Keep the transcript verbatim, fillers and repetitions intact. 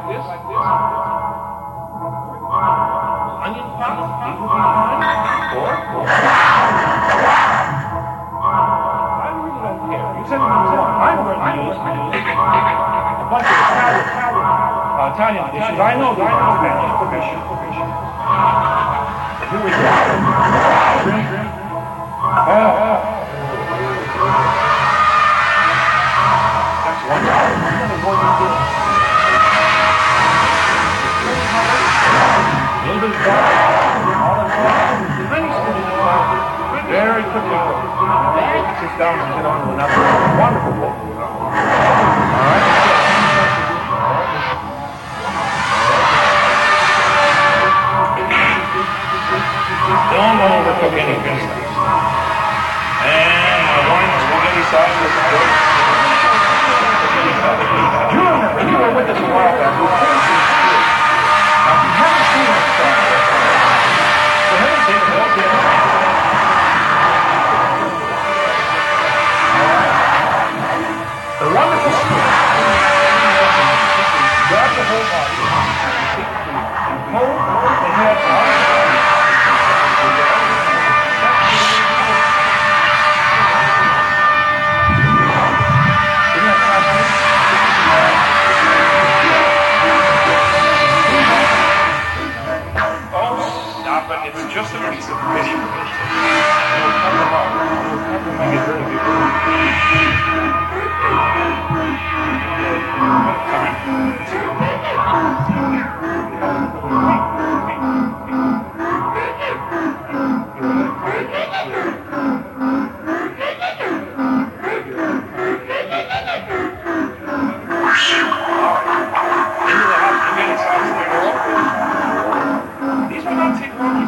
this. Onion powder, these would be fine. Or, I really don't care. You said what you want. I'm going to use a bunch of Italian, uh, Italian dishes. I know, I know Spanish cooking. Here we go. Drink, drink. Oh, oh. That's wonderful. I'm going to do it. A little bit of garlic, olive oil, many spoons. Very quickly cooked. Sit down and get on to another wonderful book. All right. Don't overcook anything. And my wine spaghetti sauce is good. You remember, you were with us a while back. Now, if you haven't seen this sauce, for heaven's sake, don't get it. The wonderful soup. Grab the whole body. Hold the head out. It's just a piece of fish. It'll come along. It'll come make it very These will not take long.